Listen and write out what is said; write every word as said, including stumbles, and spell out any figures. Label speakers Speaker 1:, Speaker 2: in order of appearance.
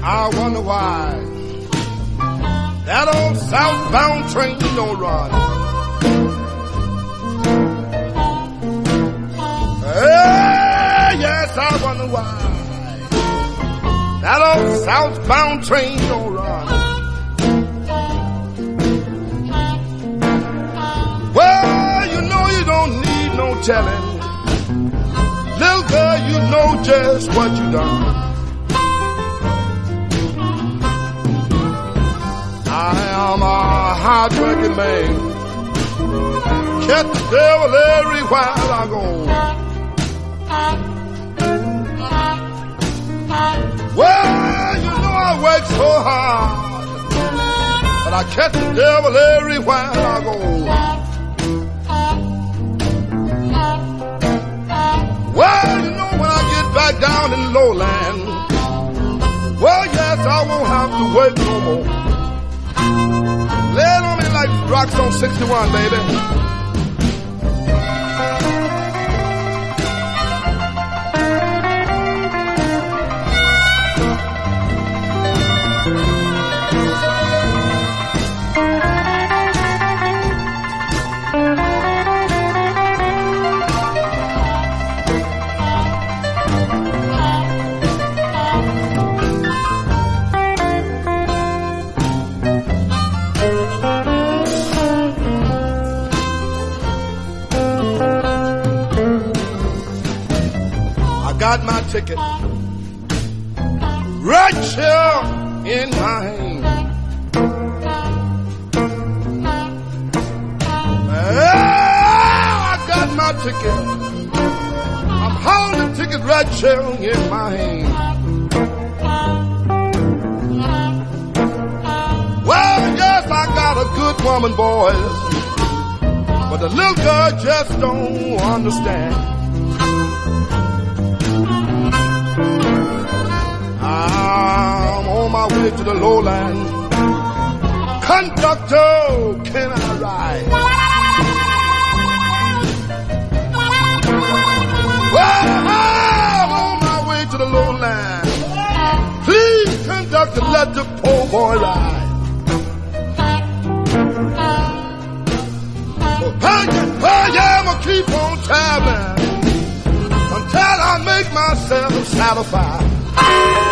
Speaker 1: I wonder why that old southbound train don't run. Hey, yes, I wonder why that old southbound train don't run. Well, you know you don't need no telling. Little girl, you know just what you done. I am a hard-working man. Catch the devil everywhere I go. Well, you know I work so hard, but I catch the devil everywhere I go. Well, you know when I get back down in the lowland, well, yes, I won't have to work no more. Lay it on me like rocks on sixty-one, baby. Got my ticket right here in my hand. Oh, I got my ticket. I'm holding the ticket right here in my hand. Well, yes, I got a good woman, boys, but the little girl just don't understand. I'm on my way to the lowland. Conductor, can I ride? Well, I'm on my way to the lowland. Please, conductor, let the poor boy ride. Oh, yeah, I'm gonna keep on traveling until I make myself satisfied.